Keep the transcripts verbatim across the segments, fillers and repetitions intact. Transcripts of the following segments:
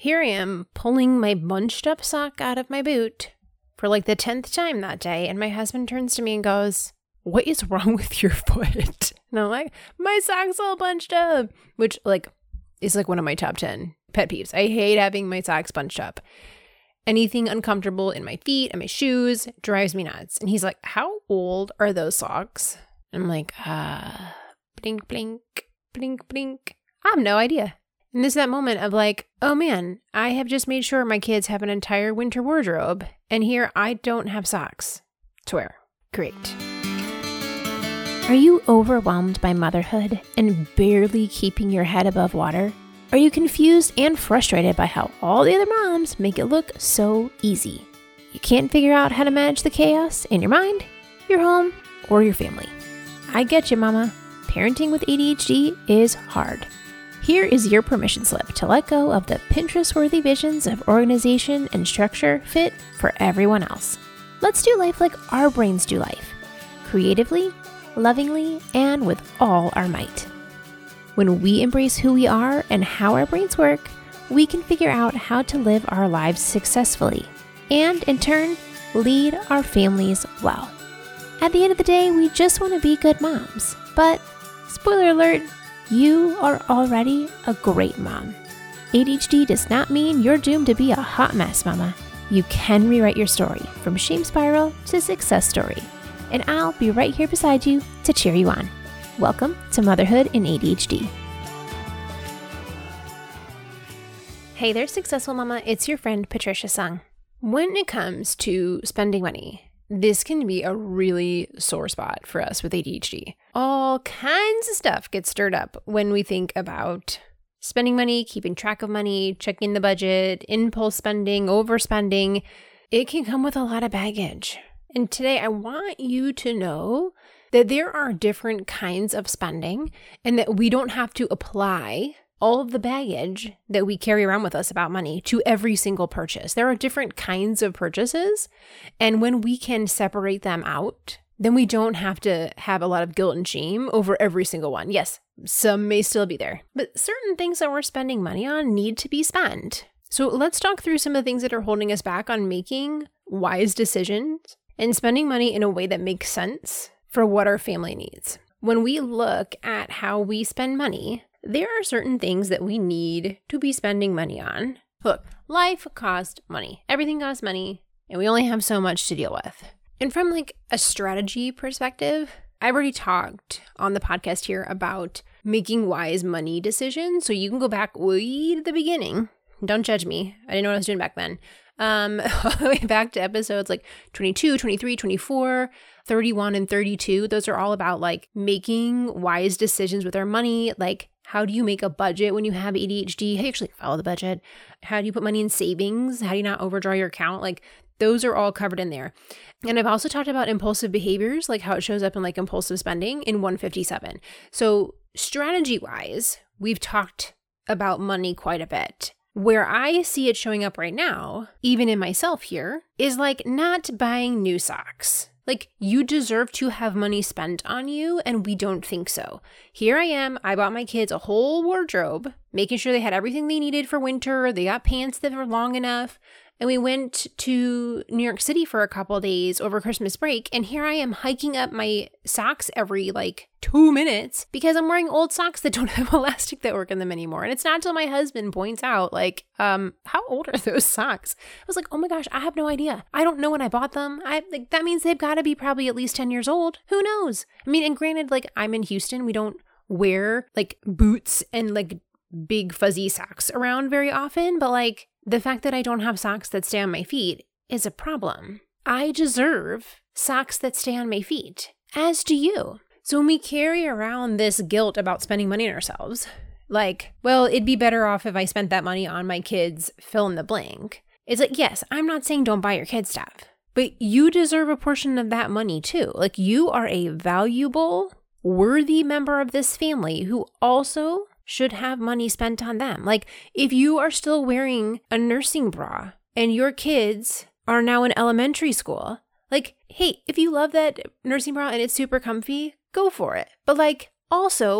here I am pulling my bunched up sock out of my boot for like the tenth time that day. And my husband turns to me and goes, "What is wrong with your foot?" And I'm like, "My sock's all bunched up," which like is like one of my top ten pet peeves. I hate having my socks bunched up. Anything uncomfortable in my feet and my shoes drives me nuts. And he's like, "How old are those socks?" I'm like, ah, blink, blink, blink, blink. I have no idea. And there's that moment of like, oh man, I have just made sure my kids have an entire winter wardrobe. And here I don't have socks to wear. Great. Are you overwhelmed by motherhood and barely keeping your head above water? Are you confused and frustrated by how all the other moms make it look so easy? You can't figure out how to manage the chaos in your mind, your home, or your family. I get you, mama. Parenting with A D H D is hard. Here is your permission slip to let go of the Pinterest-worthy visions of organization and structure fit for everyone else. Let's do life like our brains do life. Creatively, lovingly, and with all our might. When we embrace who we are and how our brains work, we can figure out how to live our lives successfully and, in turn, lead our families well. At the end of the day, we just want to be good moms. But, spoiler alert, you are already a great mom. A D H D does not mean you're doomed to be a hot mess, mama. You can rewrite your story from shame spiral to success story. And I'll be right here beside you to cheer you on. Welcome to Motherhood in A D H D. Hey there, Successful Mama. It's your friend, Patricia Sung. When it comes to spending money, this can be a really sore spot for us with A D H D. All kinds of stuff gets stirred up when we think about spending money, keeping track of money, checking the budget, impulse spending, overspending. It can come with a lot of baggage. And today I want you to know that there are different kinds of spending and that we don't have to apply all of the baggage that we carry around with us about money to every single purchase. There are different kinds of purchases. And when we can separate them out, then we don't have to have a lot of guilt and shame over every single one. Yes, some may still be there, but certain things that we're spending money on need to be spent. So let's talk through some of the things that are holding us back on making wise decisions and spending money in a way that makes sense for what our family needs. When we look at how we spend money, there are certain things that we need to be spending money on. Look, life costs money. Everything costs money, and we only have so much to deal with. And from like a strategy perspective, I've already talked on the podcast here about making wise money decisions. So you can go back way to the beginning. Don't judge me. I didn't know what I was doing back then. Um, all the way back to episodes like twenty-two, twenty-three, twenty-four, thirty-one, and thirty-two. Those are all about like making wise decisions with our money. Like, how do you make a budget when you have A D H D? How do you actually follow the budget? How do you put money in savings? How do you not overdraw your account? Like, those are all covered in there. And I've also talked about impulsive behaviors, like how it shows up in like impulsive spending in one fifty-seven. So strategy-wise, we've talked about money quite a bit. Where I see it showing up right now, even in myself here, is like not buying new socks. Like, you deserve to have money spent on you, and we don't think so. Here I am, I bought my kids a whole wardrobe, making sure they had everything they needed for winter, they got pants that were long enough, and we went to New York City for a couple of days over Christmas break, and here I am hiking up my socks every, like, two minutes because I'm wearing old socks that don't have elastic that work in them anymore. And it's not until my husband points out, like, um, how old are those socks? I was like, oh my gosh, I have no idea. I don't know when I bought them. I like that means they've got to be probably at least ten years old. Who knows? I mean, and granted, like, I'm in Houston. We don't wear, like, boots and, like, big fuzzy socks around very often, but, like, the fact that I don't have socks that stay on my feet is a problem. I deserve socks that stay on my feet, as do you. So when we carry around this guilt about spending money on ourselves, like, well, it'd be better off if I spent that money on my kids, fill in the blank. It's like, yes, I'm not saying don't buy your kids stuff, but you deserve a portion of that money too. Like, you are a valuable, worthy member of this family who also should have money spent on them. Like, if you are still wearing a nursing bra and your kids are now in elementary school, like, hey, if you love that nursing bra and it's super comfy, go for it. But like, also,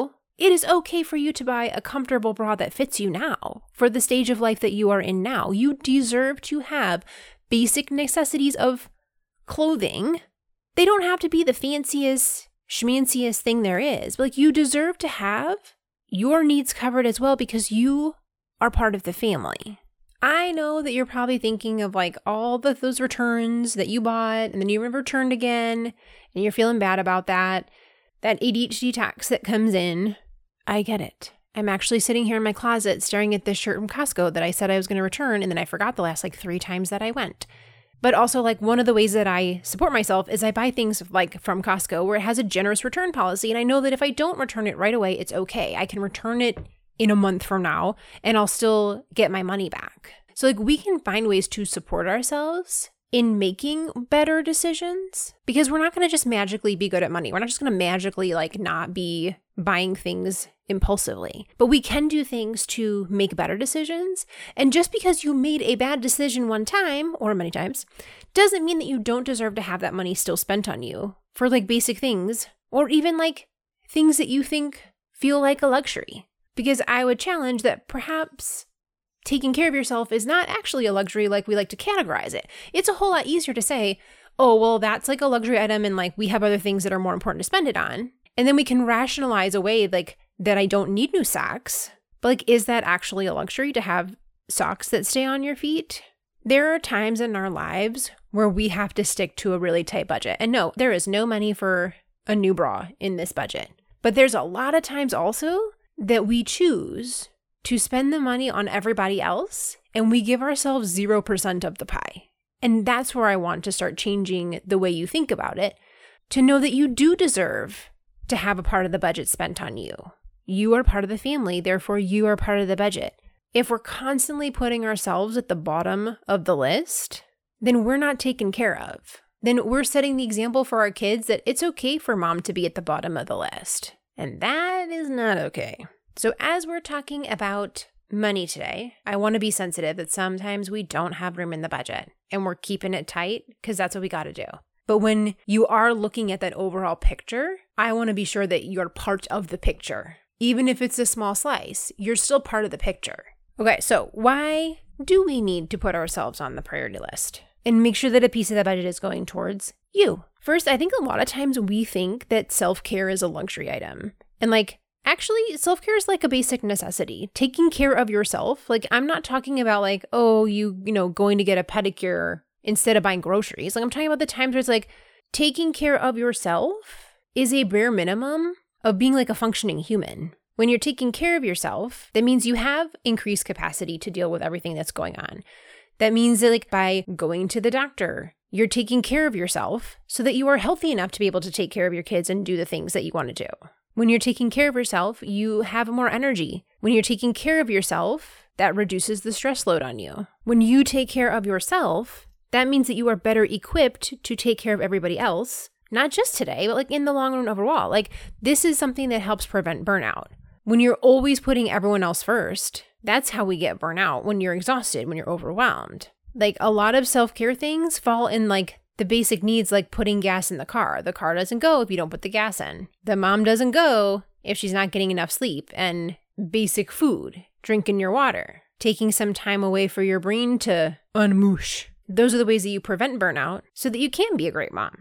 It is okay for you to buy a comfortable bra that fits you now for the stage of life that you are in now. You deserve to have basic necessities of clothing. They don't have to be the fanciest, schmanciest thing there is, but like you deserve to have your needs covered as well because you are part of the family. I know that you're probably thinking of like all the, those returns that you bought and then you returned again and you're feeling bad about that. That A D H D tax that comes in. I get it. I'm actually sitting here in my closet staring at this shirt from Costco that I said I was going to return and then I forgot the last like three times that I went. But also like one of the ways that I support myself is I buy things like from Costco where it has a generous return policy. And I know that if I don't return it right away, it's okay. I can return it in a month from now and I'll still get my money back. So like we can find ways to support ourselves in making better decisions because we're not going to just magically be good at money. We're not just going to magically like not be buying things impulsively, but we can do things to make better decisions. And just because you made a bad decision one time or many times doesn't mean that you don't deserve to have that money still spent on you for like basic things or even like things that you think feel like a luxury. Because I would challenge that perhaps taking care of yourself is not actually a luxury like we like to categorize it. It's a whole lot easier to say, oh, well, that's like a luxury item and like we have other things that are more important to spend it on. And then we can rationalize away like that I don't need new socks. But like, is that actually a luxury to have socks that stay on your feet? There are times in our lives where we have to stick to a really tight budget. And no, there is no money for a new bra in this budget. But there's a lot of times also that we choose to spend the money on everybody else and we give ourselves zero percent of the pie. And that's where I want to start changing the way you think about it, to know that you do deserve to have a part of the budget spent on you. You are part of the family, therefore you are part of the budget. If we're constantly putting ourselves at the bottom of the list, then we're not taken care of. Then we're setting the example for our kids that it's okay for mom to be at the bottom of the list. And that is not okay. So as we're talking about money today, I want to be sensitive that sometimes we don't have room in the budget and we're keeping it tight because that's what we got to do. But when you are looking at that overall picture, I want to be sure that you're part of the picture. Even if it's a small slice, you're still part of the picture. Okay, so why do we need to put ourselves on the priority list and make sure that a piece of the budget is going towards you? First, I think a lot of times we think that self-care is a luxury item. And like, actually, self-care is like a basic necessity. Taking care of yourself. Like, I'm not talking about like, oh, you, you know, going to get a pedicure instead of buying groceries. Like, I'm talking about the times where it's like taking care of yourself is a bare minimum of being like a functioning human. When you're taking care of yourself, that means you have increased capacity to deal with everything that's going on. That means that like by going to the doctor, you're taking care of yourself so that you are healthy enough to be able to take care of your kids and do the things that you want to do. When you're taking care of yourself, you have more energy. When you're taking care of yourself, that reduces the stress load on you. When you take care of yourself, that means that you are better equipped to take care of everybody else, not just today, but like in the long run overall. Like this is something that helps prevent burnout. When you're always putting everyone else first, that's how we get burnout, when you're exhausted, when you're overwhelmed. Like a lot of self-care things fall in like the basic needs, like putting gas in the car. The car doesn't go if you don't put the gas in. The mom doesn't go if she's not getting enough sleep. And basic food, drinking your water, taking some time away for your brain to unmoosh. Those are the ways that you prevent burnout so that you can be a great mom.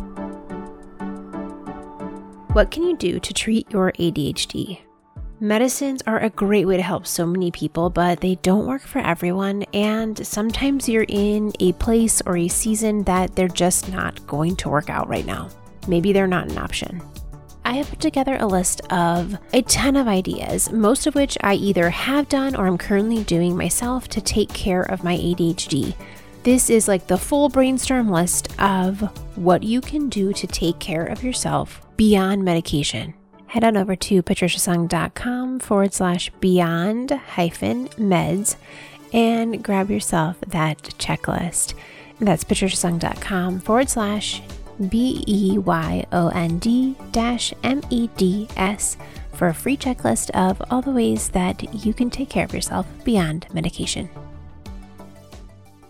What can you do to treat your A D H D? Medicines are a great way to help so many people, but they don't work for everyone, and sometimes you're in a place or a season that they're just not going to work out right now. Maybe they're not an option. I have put together a list of a ton of ideas, most of which I either have done or I'm currently doing myself to take care of my A D H D. This is like the full brainstorm list of what you can do to take care of yourself beyond medication. Head on over to patriciasung.com forward slash beyond hyphen meds and grab yourself that checklist. That's patriciasung.com forward slash B E Y O N D dash M E D S for a free checklist of all the ways that you can take care of yourself beyond medication.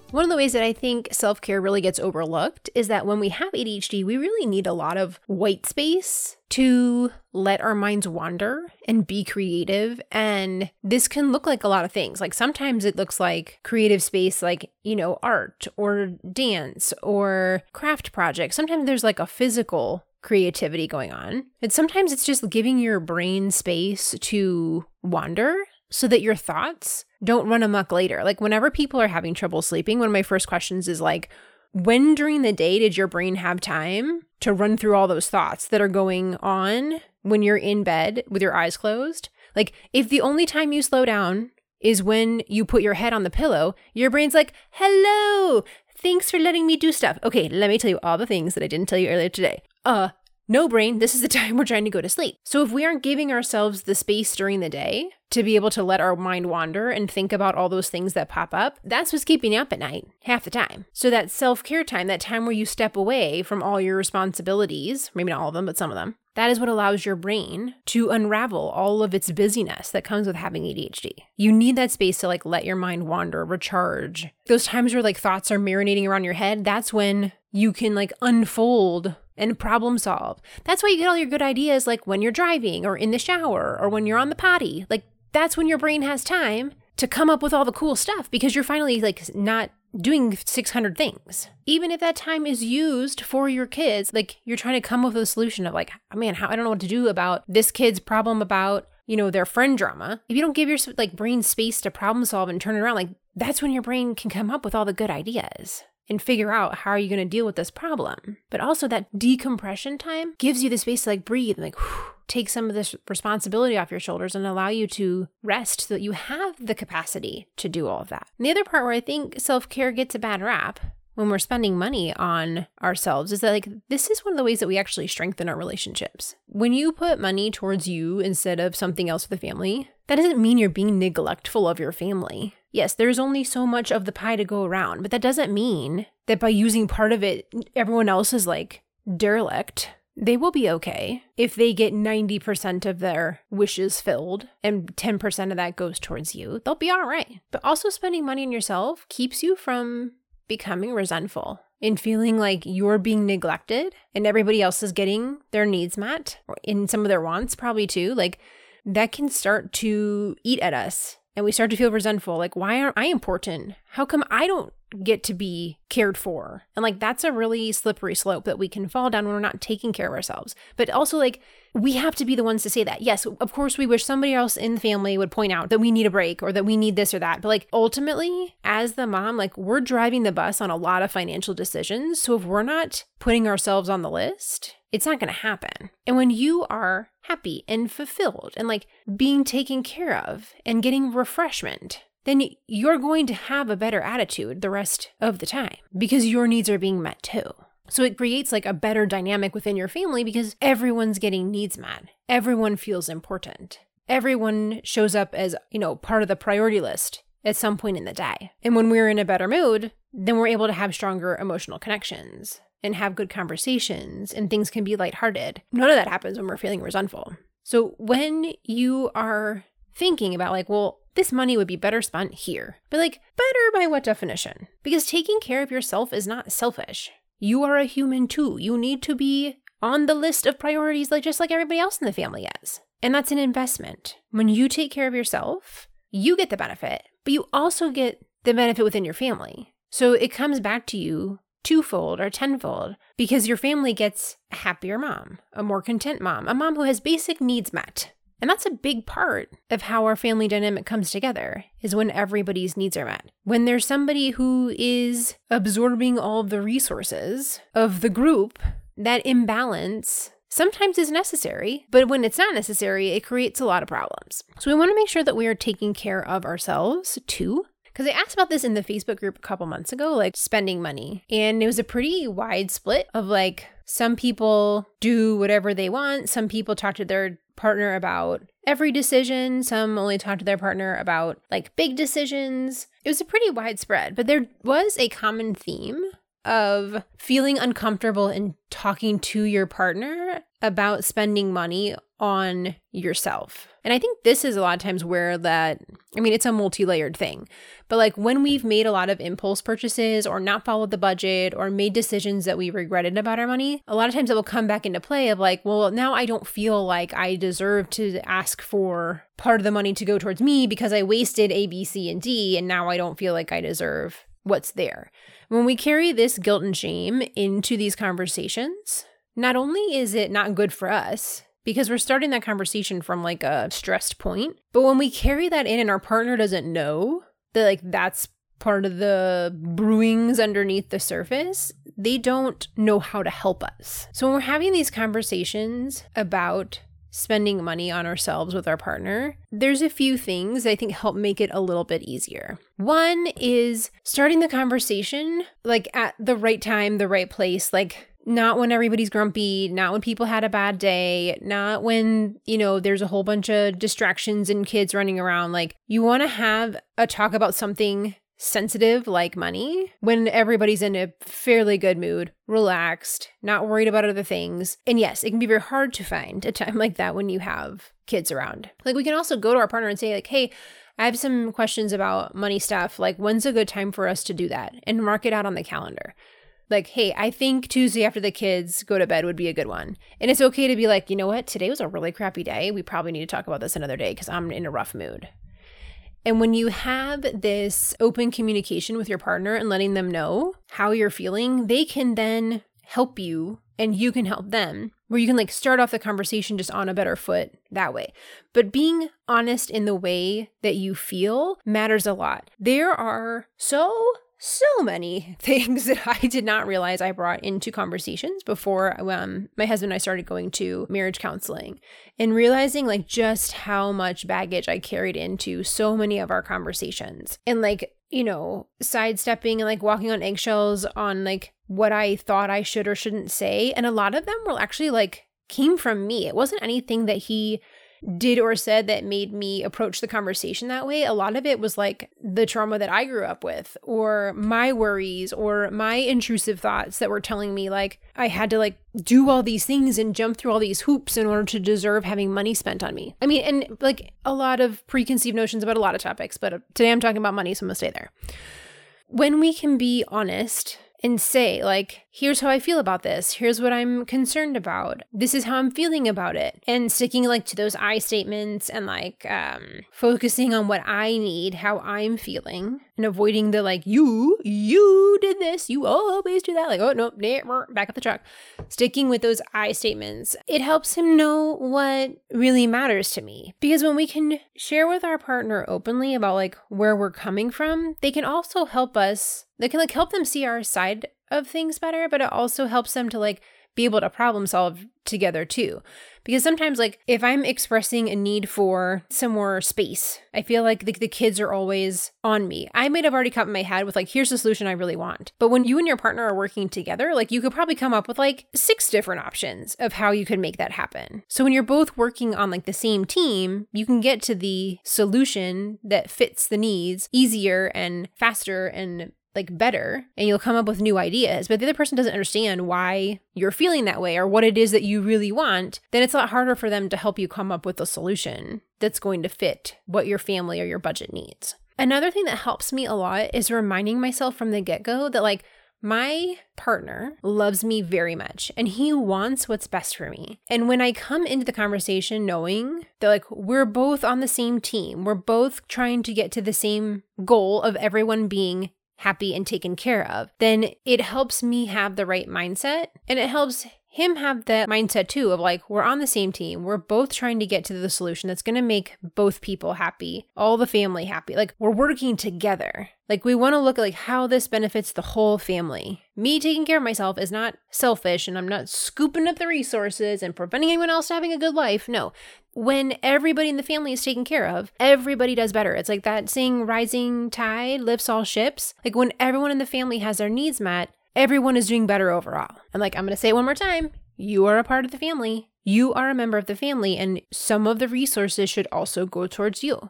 One of the ways that I think self-care really gets overlooked is that when we have A D H D, we really need a lot of white space to let our minds wander and be creative. And this can look like a lot of things. Like sometimes it looks like creative space, like, you know, art or dance or craft projects. Sometimes there's like a physical creativity going on. And sometimes it's just giving your brain space to wander so that your thoughts don't run amok later. Like whenever people are having trouble sleeping, one of my first questions is like, when during the day did your brain have time to run through all those thoughts that are going on when you're in bed with your eyes closed? Like if the only time you slow down is when you put your head on the pillow, your brain's like, hello, thanks for letting me do stuff. Okay, let me tell you all the things that I didn't tell you earlier today. Uh, no brain, this is the time we're trying to go to sleep. So if we aren't giving ourselves the space during the day to be able to let our mind wander and think about all those things that pop up, that's what's keeping you up at night half the time. So that self-care time, that time where you step away from all your responsibilities, maybe not all of them, but some of them, that is what allows your brain to unravel all of its busyness that comes with having A D H D. You need that space to like let your mind wander, recharge. Those times where like thoughts are marinating around your head, that's when you can like unfold and problem solve. That's why you get all your good ideas like when you're driving or in the shower or when you're on the potty. Like that's when your brain has time to come up with all the cool stuff because you're finally like not doing six hundred things. Even if that time is used for your kids, like you're trying to come up with a solution of like, oh man, how I don't know what to do about this kid's problem about, you know, their friend drama. If you don't give your like brain space to problem solve and turn it around, like that's when your brain can come up with all the good ideas and figure out how are you going to deal with this problem. But also that decompression time gives you the space to like breathe and like whew, take some of this responsibility off your shoulders and allow you to rest so that you have the capacity to do all of that. And the other part where I think self-care gets a bad rap when we're spending money on ourselves is that like this is one of the ways that we actually strengthen our relationships. When you put money towards you instead of something else with the family, that doesn't mean you're being neglectful of your family. Yes, there's only so much of the pie to go around, but that doesn't mean that by using part of it, everyone else is like derelict. They will be okay if they get ninety percent of their wishes filled and ten percent of that goes towards you. They'll be all right. But also spending money on yourself keeps you from becoming resentful and feeling like you're being neglected and everybody else is getting their needs met and some of their wants probably too. Like that can start to eat at us. And we start to feel resentful. Like, why aren't I important? How come I don't get to be cared for? And like, that's a really slippery slope that we can fall down when we're not taking care of ourselves. But also like, we have to be the ones to say that. Yes, of course, we wish somebody else in the family would point out that we need a break or that we need this or that. But like, ultimately, as the mom, like we're driving the bus on a lot of financial decisions. So if we're not putting ourselves on the list, it's not going to happen. And when you are happy and fulfilled and like being taken care of and getting refreshment, then you're going to have a better attitude the rest of the time because your needs are being met too. So it creates like a better dynamic within your family because everyone's getting needs met. Everyone feels important. Everyone shows up as, you know, part of the priority list at some point in the day. And when we're in a better mood, then we're able to have stronger emotional connections and have good conversations and things can be lighthearted. None of that happens when we're feeling resentful. So when you are thinking about like, well, this money would be better spent here, but like better by what definition? Because taking care of yourself is not selfish. You are a human too. You need to be on the list of priorities like just like everybody else in the family is. And that's an investment. When you take care of yourself, you get the benefit, but you also get the benefit within your family. So it comes back to you twofold or tenfold because your family gets a happier mom, a more content mom, a mom who has basic needs met. And that's a big part of how our family dynamic comes together is when everybody's needs are met. When there's somebody who is absorbing all of the resources of the group, that imbalance sometimes is necessary, but when it's not necessary, it creates a lot of problems. So we want to make sure that we are taking care of ourselves too. Because I asked about this in the Facebook group a couple months ago, like spending money. And it was a pretty wide split of like, some people do whatever they want. Some people talk to their partner about every decision. Some only talk to their partner about like big decisions. It was a pretty widespread, but there was a common theme of feeling uncomfortable in talking to your partner about spending money on yourself. And I think this is a lot of times where that, I mean, it's a multi-layered thing, but like when we've made a lot of impulse purchases or not followed the budget or made decisions that we regretted about our money, a lot of times it will come back into play of like, well, now I don't feel like I deserve to ask for part of the money to go towards me because I wasted A, B, C, and D, and now I don't feel like I deserve what's there. When we carry this guilt and shame into these conversations, not only is it not good for us, because we're starting that conversation from like a stressed point, but when we carry that in and our partner doesn't know that like that's part of the brewings underneath the surface, they don't know how to help us. So when we're having these conversations about spending money on ourselves with our partner, there's a few things I think help make it a little bit easier. One is starting the conversation like at the right time, the right place, like not when everybody's grumpy, not when people had a bad day, not when, you know, there's a whole bunch of distractions and kids running around. Like you want to have a talk about something sensitive like money when everybody's in a fairly good mood, relaxed, not worried about other things. And yes, it can be very hard to find a time like that when you have kids around. Like we can also go to our partner and say like, hey, I have some questions about money stuff. Like when's a good time for us to do that? And mark it out on the calendar. Like, hey, I think Tuesday after the kids go to bed would be a good one. And it's okay to be like, you know what? Today was a really crappy day. We probably need to talk about this another day because I'm in a rough mood. And when you have this open communication with your partner and letting them know how you're feeling, they can then help you and you can help them, where you can like start off the conversation just on a better foot that way. But being honest in the way that you feel matters a lot. There are so So many things that I did not realize I brought into conversations before um, my husband and I started going to marriage counseling, and realizing like just how much baggage I carried into so many of our conversations, and like, you know, sidestepping and like walking on eggshells on like what I thought I should or shouldn't say. And a lot of them were actually like came from me. It wasn't anything that he did or said that made me approach the conversation that way. A lot of it was like the trauma that I grew up with, or my worries, or my intrusive thoughts that were telling me like I had to like do all these things and jump through all these hoops in order to deserve having money spent on me. I mean, and like a lot of preconceived notions about a lot of topics, but today I'm talking about money, so I'm gonna stay there. When we can be honest and say like, here's how I feel about this. Here's what I'm concerned about. This is how I'm feeling about it. And sticking like to those I statements and like um, focusing on what I need, how I'm feeling, and avoiding the like, you, you did this. You always do that. Like, oh, no, back up the truck. Sticking with those I statements. It helps him know what really matters to me. Because when we can share with our partner openly about like where we're coming from, they can also help us, they can like help them see our side of things better, but it also helps them to like be able to problem solve together too. Because sometimes like if I'm expressing a need for some more space, I feel like the, the kids are always on me. I might have already cut my head with like, here's the solution I really want. But when you and your partner are working together, like you could probably come up with like six different options of how you could make that happen. So when you're both working on like the same team, you can get to the solution that fits the needs easier and faster and like better, and you'll come up with new ideas. But if the other person doesn't understand why you're feeling that way or what it is that you really want, then it's a lot harder for them to help you come up with a solution that's going to fit what your family or your budget needs. Another thing that helps me a lot is reminding myself from the get-go that like my partner loves me very much and he wants what's best for me. And when I come into the conversation knowing that like we're both on the same team, we're both trying to get to the same goal of everyone being happy and taken care of, then it helps me have the right mindset, and it helps him have that mindset too of like, we're on the same team. We're both trying to get to the solution that's going to make both people happy, all the family happy. Like we're working together. Like we want to look at like how this benefits the whole family. Me taking care of myself is not selfish, and I'm not scooping up the resources and preventing anyone else having a good life. No. When everybody in the family is taken care of, everybody does better. It's like that saying, rising tide lifts all ships. Like when everyone in the family has their needs met, everyone is doing better overall. And like, I'm going to say it one more time. You are a part of the family. You are a member of the family, and some of the resources should also go towards you.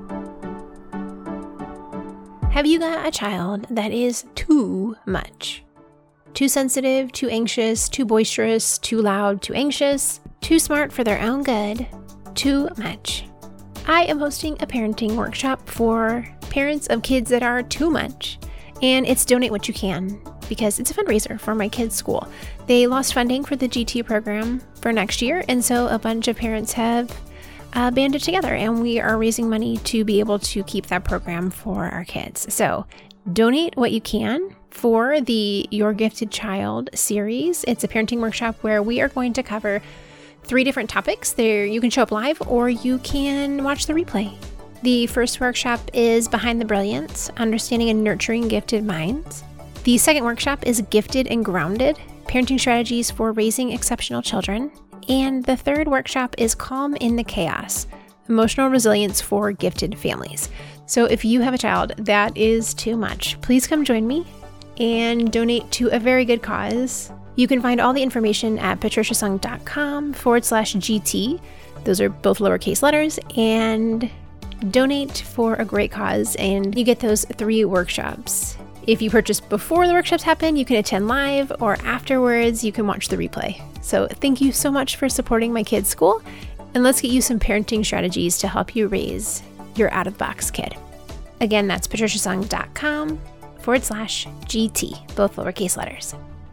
Have you got a child that is too much? Too sensitive, too anxious, too boisterous, too loud, too anxious, Too smart for their own good. Too much. I am hosting a parenting workshop for parents of kids that are too much, and it's Donate What You Can because it's a fundraiser for my kids' school. They lost funding for the G T program for next year, and so a bunch of parents have uh, banded together, and we are raising money to be able to keep that program for our kids. So donate what you can for the Your Gifted Child series. It's a parenting workshop where we are going to cover three different topics. There, you can show up live or you can watch the replay. The first workshop is Behind the Brilliance, Understanding and Nurturing Gifted Minds. The second workshop is Gifted and Grounded, Parenting Strategies for Raising Exceptional Children. And the third workshop is Calm in the Chaos, Emotional Resilience for Gifted Families. So if you have a child that is too much, please come join me and donate to a very good cause. You can find all the information at patriciasung.com forward slash GT. Those are both lowercase letters, and donate for a great cause, and you get those three workshops. If you purchase before the workshops happen, you can attend live, or afterwards, you can watch the replay. So thank you so much for supporting my kids' school, and let's get you some parenting strategies to help you raise your out-of-the-box kid. Again, that's patriciasung.com forward slash GT, both lowercase letters.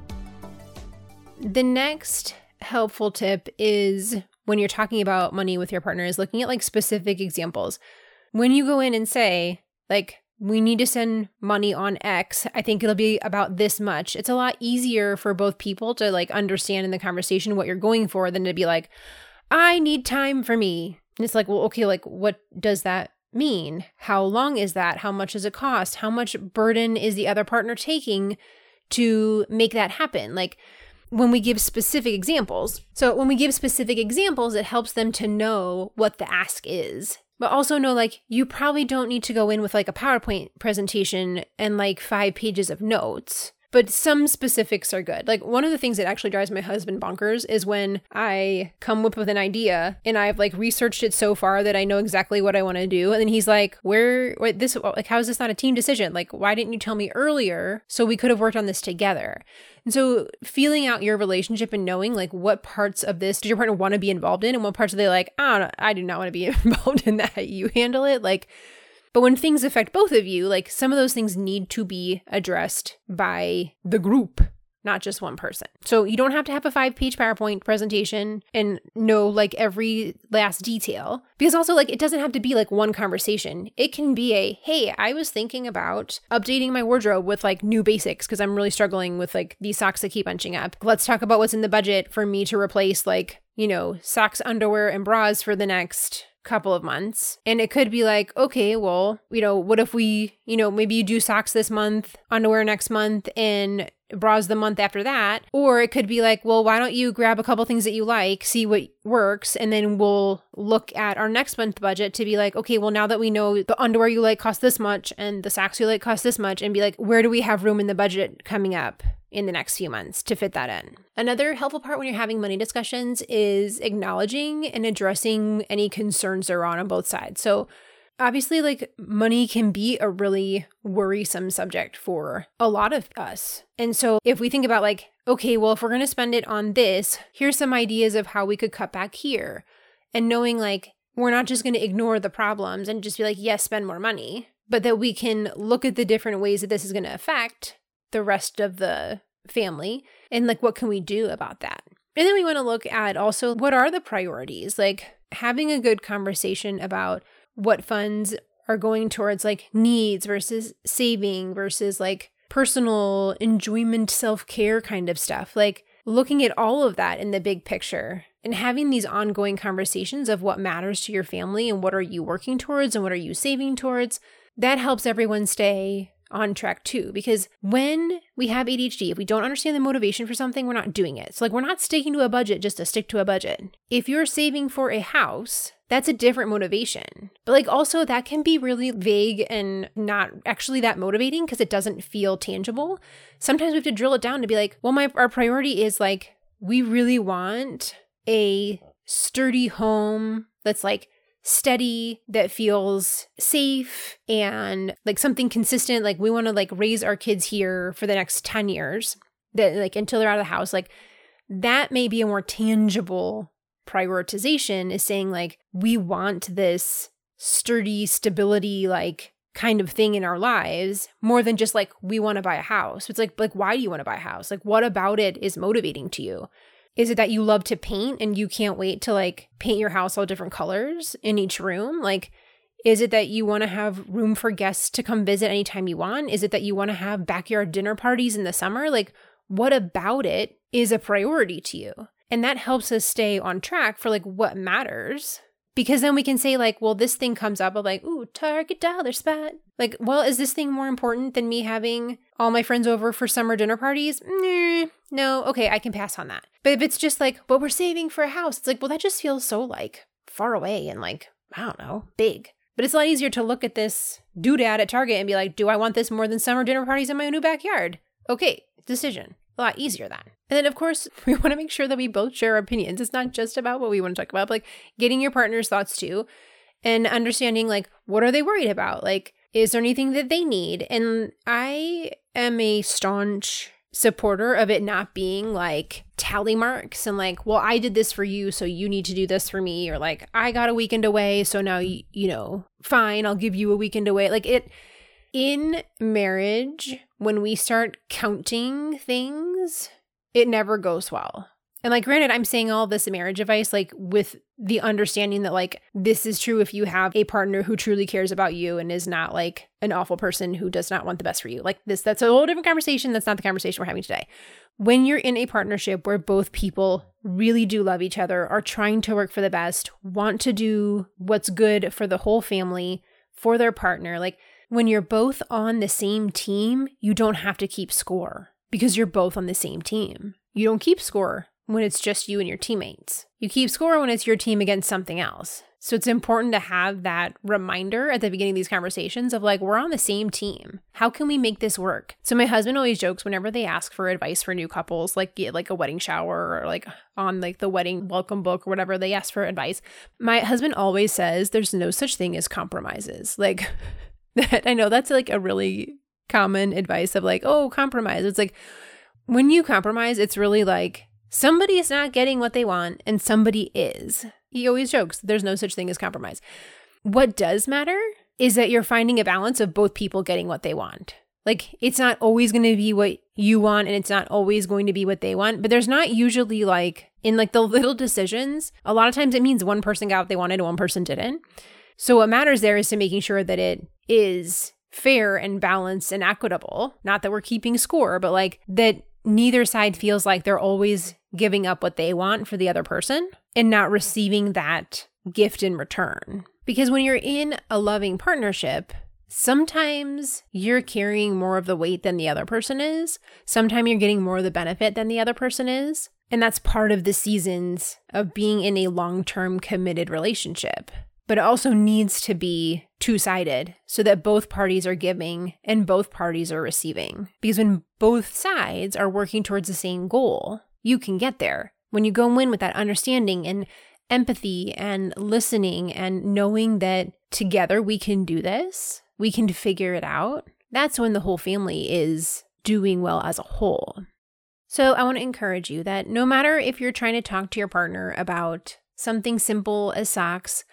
The next helpful tip is when you're talking about money with your partner is looking at like specific examples. When you go in and say, like, we need to send money on X, I think it'll be about this much. It's a lot easier for both people to like understand in the conversation what you're going for than to be like, I need time for me. And it's like, well, okay, like what does that mean? How long is that? How much does it cost? How much burden is the other partner taking to make that happen? Like, when we give specific examples. So when we give specific examples, it helps them to know what the ask is, but also know like you probably don't need to go in with like a PowerPoint presentation and like five pages of notes, but some specifics are good. Like one of the things that actually drives my husband bonkers is when I come up with an idea and I've like researched it so far that I know exactly what I want to do. And then he's like, where, wait, this, like, how is this not a team decision? Like, why didn't you tell me earlier so we could have worked on this together? And so feeling out your relationship and knowing like what parts of this does your partner want to be involved in and what parts are they like, I don't know, I do not want to be involved in that. You handle it. Like, but when things affect both of you, like some of those things need to be addressed by the group, not just one person. So you don't have to have a five-page PowerPoint presentation and know like every last detail, because also like it doesn't have to be like one conversation. It can be a, hey, I was thinking about updating my wardrobe with like new basics because I'm really struggling with like these socks that keep bunching up. Let's talk about what's in the budget for me to replace like, you know, socks, underwear, and bras for the next couple of months. And it could be like, okay, well, you know, what if we, you know, maybe you do socks this month, underwear next month, and bras the month after that. Or it could be like, well, why don't you grab a couple things that you like, see what works, and then we'll look at our next month budget to be like, okay, well, now that we know the underwear you like costs this much and the socks you like cost this much, and be like, where do we have room in the budget coming up in the next few months to fit that in? Another helpful part when you're having money discussions is acknowledging and addressing any concerns that are on on both sides. So obviously, like money can be a really worrisome subject for a lot of us. And so if we think about like, okay, well, if we're going to spend it on this, here's some ideas of how we could cut back here. And knowing like, we're not just going to ignore the problems and just be like, yes, spend more money, but that we can look at the different ways that this is going to affect the rest of the family and like, what can we do about that? And then we want to look at also, what are the priorities? Like having a good conversation about what funds are going towards like needs versus saving versus like personal enjoyment, self-care kind of stuff. Like looking at all of that in the big picture and having these ongoing conversations of what matters to your family and what are you working towards and what are you saving towards. That helps everyone stay on track too, because when we have A D H D, if we don't understand the motivation for something, we're not doing it. So like we're not sticking to a budget just to stick to a budget. If you're saving for a house, that's a different motivation. But like also that can be really vague and not actually that motivating because it doesn't feel tangible. Sometimes we have to drill it down to be like, well, my our priority is like, we really want a sturdy home that's like steady, that feels safe and like something consistent. Like we want to like raise our kids here for the next ten years, that like until they're out of the house. Like that may be a more tangible prioritization is saying like, we want this sturdy stability, like kind of thing in our lives more than just like, we want to buy a house. It's like, like, why do you want to buy a house? Like, what about it is motivating to you? Is it that you love to paint and you can't wait to like paint your house all different colors in each room? Like, is it that you want to have room for guests to come visit anytime you want? Is it that you want to have backyard dinner parties in the summer? Like, what about it is a priority to you? And that helps us stay on track for like what matters. Because then we can say like, well, this thing comes up of like, ooh, Target dollar spot. Like, well, is this thing more important than me having all my friends over for summer dinner parties? Nah, no, okay, I can pass on that. But if it's just like, well, we're saving for a house, it's like, well, that just feels so like far away and like, I don't know, big. But it's a lot easier to look at this doodad at Target and be like, do I want this more than summer dinner parties in my new backyard? Okay, decision. A lot easier then. And then, of course, we want to make sure that we both share opinions. It's not just about what we want to talk about, but like getting your partner's thoughts too and understanding like, what are they worried about? Like, is there anything that they need? And I am a staunch supporter of it not being like tally marks and like, well, I did this for you, so you need to do this for me. Or like, I got a weekend away, so now, you, you know, fine, I'll give you a weekend away. Like it, in marriage, when we start counting things, it never goes well. And like, granted, I'm saying all this marriage advice, like with the understanding that like, this is true if you have a partner who truly cares about you and is not like an awful person who does not want the best for you. Like this, that's a whole different conversation. That's not the conversation we're having today. When you're in a partnership where both people really do love each other, are trying to work for the best, want to do what's good for the whole family, for their partner, like when you're both on the same team, you don't have to keep score because you're both on the same team. You don't keep score when it's just you and your teammates. You keep score when it's your team against something else. So it's important to have that reminder at the beginning of these conversations of like, we're on the same team. How can we make this work? So my husband always jokes whenever they ask for advice for new couples, like get like a wedding shower or like on like the wedding welcome book or whatever, they ask for advice. My husband always says there's no such thing as compromises. Like that, I know that's like a really common advice of like, oh, compromise. It's like when you compromise, it's really like somebody is not getting what they want and somebody is. He always jokes, there's no such thing as compromise. What does matter is that you're finding a balance of both people getting what they want. Like it's not always going to be what you want and it's not always going to be what they want, but there's not usually like in like the little decisions, a lot of times it means one person got what they wanted and one person didn't. So what matters there is to making sure that it is fair and balanced and equitable. Not that we're keeping score, but like that neither side feels like they're always giving up what they want for the other person and not receiving that gift in return. Because when you're in a loving partnership, sometimes you're carrying more of the weight than the other person is. Sometimes you're getting more of the benefit than the other person is. And that's part of the seasons of being in a long-term committed relationship. But it also needs to be two-sided so that both parties are giving and both parties are receiving. Because when both sides are working towards the same goal, you can get there. When you go in with that understanding and empathy and listening and knowing that together we can do this, we can figure it out, that's when the whole family is doing well as a whole. So I want to encourage you that no matter if you're trying to talk to your partner about something simple as socks,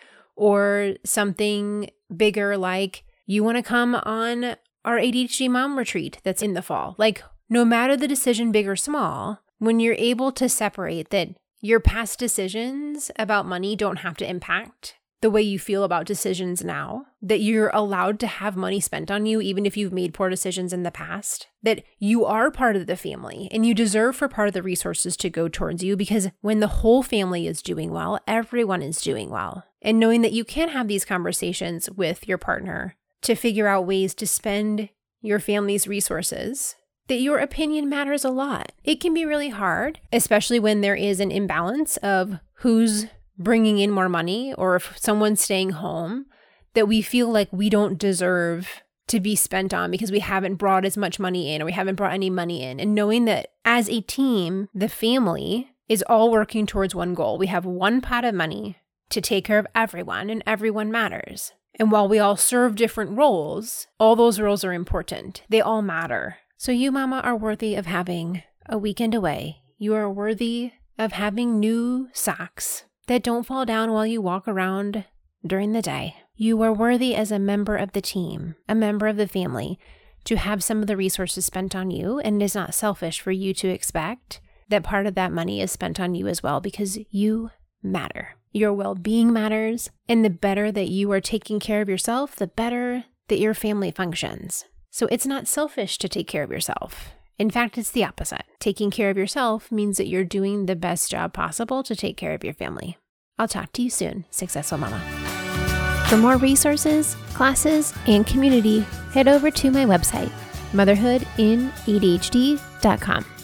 or something bigger like you want to come on our A D H D mom retreat that's in the fall. Like no matter the decision, big or small, when you're able to separate that your past decisions about money don't have to impact the way you feel about decisions now, that you're allowed to have money spent on you even if you've made poor decisions in the past, that you are part of the family and you deserve for part of the resources to go towards you because when the whole family is doing well, everyone is doing well. And knowing that you can have these conversations with your partner to figure out ways to spend your family's resources, that your opinion matters a lot. It can be really hard, especially when there is an imbalance of who's bringing in more money or if someone's staying home, that we feel like we don't deserve to be spent on because we haven't brought as much money in or we haven't brought any money in. And knowing that as a team, the family is all working towards one goal. We have one pot of money to take care of everyone and everyone matters. And while we all serve different roles, all those roles are important. They all matter. So you, mama, are worthy of having a weekend away. You are worthy of having new socks that don't fall down while you walk around during the day. You are worthy as a member of the team, a member of the family, to have some of the resources spent on you, and it is not selfish for you to expect that part of that money is spent on you as well, because you matter. Your well-being matters, and the better that you are taking care of yourself, the better that your family functions. So it's not selfish to take care of yourself. In fact, it's the opposite. Taking care of yourself means that you're doing the best job possible to take care of your family. I'll talk to you soon, Successful Mama. For more resources, classes, and community, head over to my website, motherhood in A D H D dot com.